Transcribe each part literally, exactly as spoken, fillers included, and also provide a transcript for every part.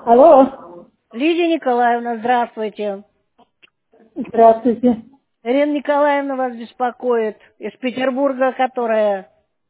Алло. Лидия Николаевна, здравствуйте. Здравствуйте. Ирина Николаевна вас беспокоит из Петербурга, которая...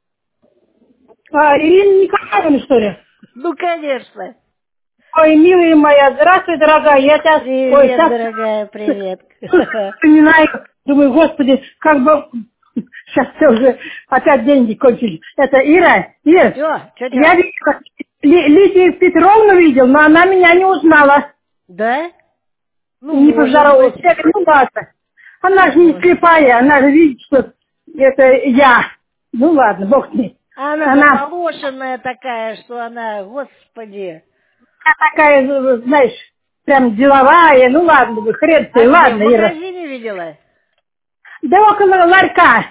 А, Ирина Николаевна, что ли? Ну, конечно. Ой, милая моя, здравствуй, дорогая. Я тебя... Ой, Привет, сейчас... дорогая, привет. Вспоминаю. Думаю, господи, как бы... Сейчас все уже опять деньги кончились. Это Ира, Ира, Чё? Чё я делать? видела, Ли- Лидию Петровну видел, но она меня не узнала. Да? Ну, Не может поздоровалась. быть. Я говорю, ну ладно. Она же не Может. слепая, она же видит, что это я. Ну ладно, бог с ней. Она Она заполошенная такая, что она, господи. такая, э, знаешь, прям деловая. Ну ладно, вы хрен ты, А где, в ладно, Ира. магазине видела? Да около ларька.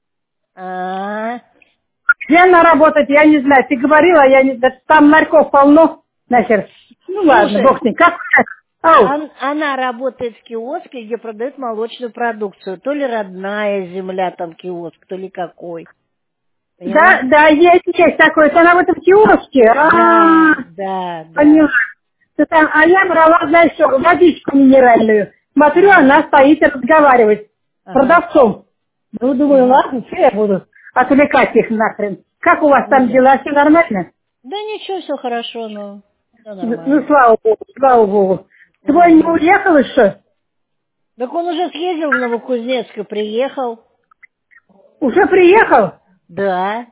А, Где она работает, я не знаю. Ты говорила, я не знаю. Там ларьков полно. Нахер. Ну ладно, слушай, бог с ней. Как? Ау. он- она работает в киоске, где продают молочную продукцию. То ли родная земля там киоск, то ли какой. Да, Поняла? да, есть, есть такое. Это она в этом киоске. Да, А, да, да. поняла. Ты там, а я брала, знаешь, что, водичку минеральную. Смотрю, Ага, она стоит и разговаривает с ага. продавцом. Ну, думаю, Мгм. ладно, что я буду отвлекать их нахрен. Как у вас Ну там да. дела, все нормально? Да ничего, все хорошо, но все Ну, ну, нормально. слава богу, слава богу. Твой не Мгм. уехал еще? Так он уже съездил в Новокузнецк и приехал. Уже приехал? Да.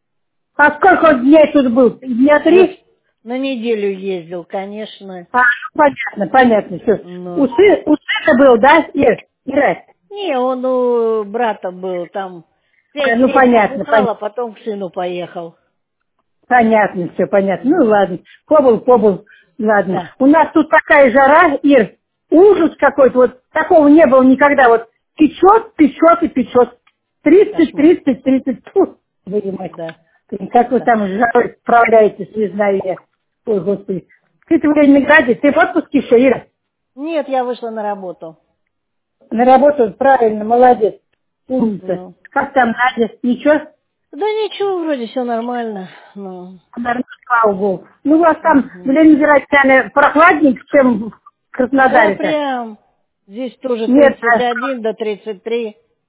А сколько он дней тут был? Дня Да, три? на неделю ездил, конечно. А, ну, понятно, понятно, все. У, Но... сы- у сына был, да, Ир? Ира? Не, он у брата был там. Э, Пять Ну, дней понятно, побывал, понятно. а потом к сыну поехал. Понятно, все понятно. Ну Мгм. ладно, побыл, побыл, ладно. Да. У нас тут такая жара, Ир, ужас какой-то, вот такого не было никогда. Вот печет, печет и печет. Тридцать, Кошмар. тридцать, тридцать. Фу, боже мой. Да. Как вы Да. там с жарой справляетесь, не знаю я. Ой, господи. Ты в Ленинграде, ты в отпуске еще, Ира? Нет, я вышла на работу. На работу, правильно, молодец. Умница. Ну. Как там Надя? Ничего? Да ничего, вроде все нормально. Ну. Нормально, слава богу. Ну, у вас там в Мгм. Ленинграде, наверное, прохладнее, чем в Да, Краснодаре-то. прям. Здесь тоже Нет, тридцать а- один до тридцати трёх.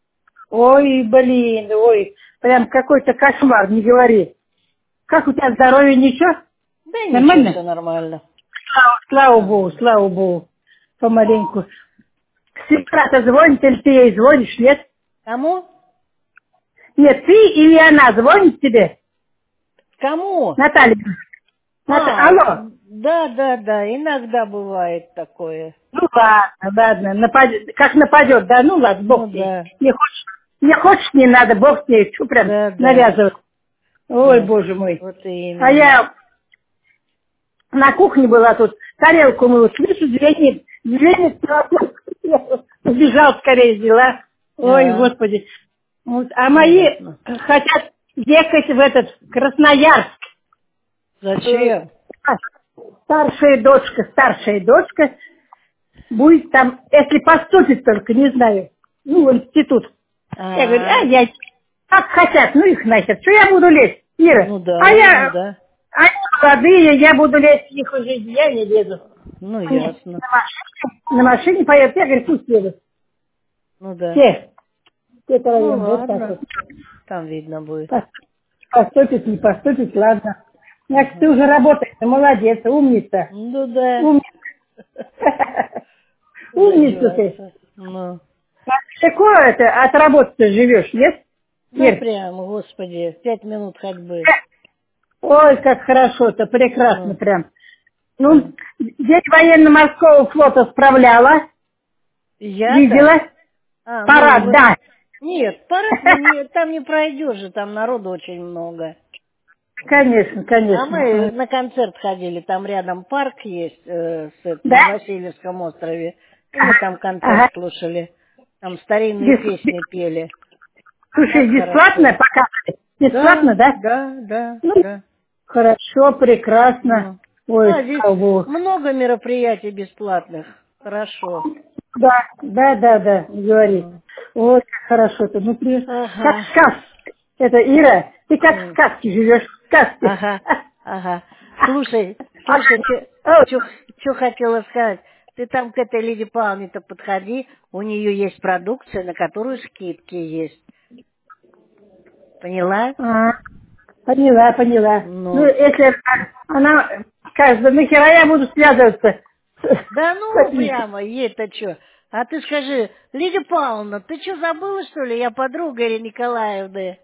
ой, блин, ой, прям какой-то кошмар, не говори. Как у тебя здоровье, ничего? Да ничего, Нормально? все нормально. Слава, слава богу, Ага. слава богу. Помаленьку. Сестра-то звонит, или ты ей звонишь, нет? Кому? Нет, ты или она звонит тебе? Кому? Наталья. Ната- А, Алло. да, да, да, иногда бывает такое. Ну ладно, ладно, нападет, как нападет, да, ну ладно, Ну бог с ней. да, Не хочешь, не хочешь, не надо, бог с ней, что прям да, да, навязывать. Ой, да. боже мой. Вот А именно. я на кухне была тут, тарелку мыла, слышу, звенит, звенит, убежал скорее взяла. Ой, А, господи. Вот. А мои понятно. хотят ехать в этот Красноярск. Э, Зачем? Старшая дочка, старшая дочка будет там, если поступит только, не знаю, ну, в институт. Я говорю, а А, я, как хотят, ну их нахер, что я буду лезть, Ира? ну А да, ну я, да. они молодые, я буду лезть в их жизнь, я не лезу. Ну Они ясно. на машине, на машине поедут, я говорю, пусть едут. Ну да. Все, все Ну троем, вот так ладно. вот. Там видно будет. Пос- Поступит, не поступит, ладно. Значит, ты Ага. уже работаешь, ты молодец, умница. Ну да. Умница. Куда Умница ты. деваться? Ну. А далеко это от работы живешь, нет? Да Ир? прям, господи, пять минут ходьбы. Ой, как хорошо-то, прекрасно Ну, прям. да. Ну, День военно-морского флота справляла, Я-то? видела. А, ну, Парад, мы... да. Нет, парад мы не... там не пройдешь же, там народу очень много. Конечно, А мы конечно. на концерт ходили, там рядом парк есть э, с этим, Да? на Васильевском острове. И мы там концерт Ага. слушали. Там старинные Бес- песни пели. Слушай, Так бесплатно хорошо. показывали? Да, Бесплатно, да? да, да, Ну, да. хорошо, прекрасно. Ну. Ой, Да, здесь слава богу. много мероприятий бесплатных. Хорошо. Да, да, да, да, не говори. Ну. Вот как хорошо-то. Ну, при- как Ага. в сказке. Это, Ира, ты как в М. сказке живешь, в сказке. Ага, ага. Слушай, А, слушай, Что хотела сказать? Ты там к этой Лиде Павловне-то подходи, у нее есть продукция, на которую скидки есть. Поняла? А, поняла, поняла. Ну. Ну, если она скажет, да нахера я буду связываться с- Да с ну, этим? прямо, ей-то что? А ты скажи, Лидия Павловна, ты что, забыла, что ли? Я подруга Ирины Николаевны.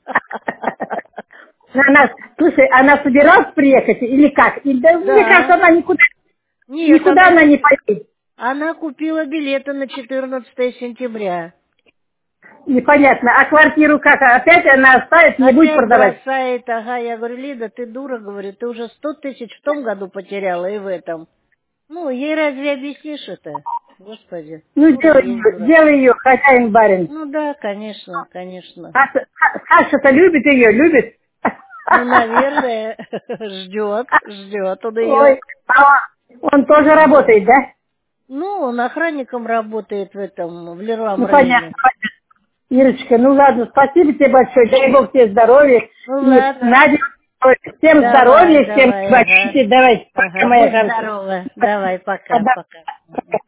Она, слушай, она собиралась приехать или как? И, да, мне кажется, Да. она никуда, Нет, никуда она, она не поедет. она купила билеты на четырнадцатое сентября. Непонятно. А квартиру как? Опять она оставит, не будет Опять продавать? бросает, ага, я говорю, Лида, ты дура, говорю, ты уже сто тысяч в том году потеряла и в этом. Ну, ей разве объяснишь это? Господи, Ну, дура делай есть ее, дура. делай ее, хозяин барин. Ну да, конечно, конечно. А С- Саша-то любит ее, любит? Ну, наверное, ждет, ждет он ее. Ой, а он тоже работает, да? Ну, он охранником работает в этом, в Леруа Ну, понятно, Мерлине. понятно. Ирочка, ну ладно, спасибо тебе большое, дай Бог тебе здоровья. Ну, И ладно. Надя, всем Давай, здоровья, всем давай, ага. болейте, давай, пока, Ага, моя будь хорошая. здорова. Давай, пока, Да, пока. пока.